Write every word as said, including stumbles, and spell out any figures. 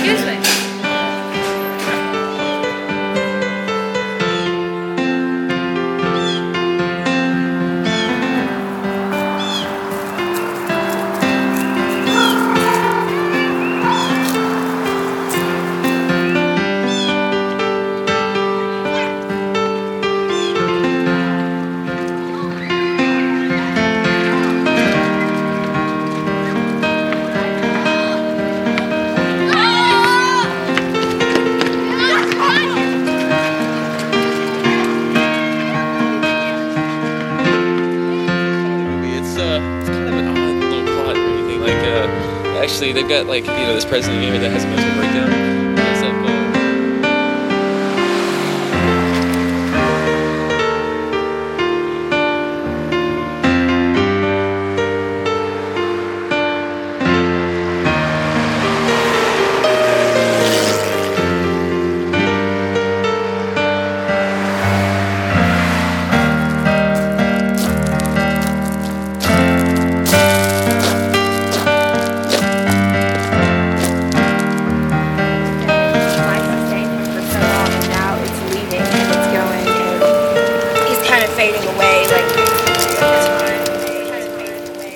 Excuse me. Actually, they've got like, you know, this president game that has a mental breakdown. It's up, uh, Fading away like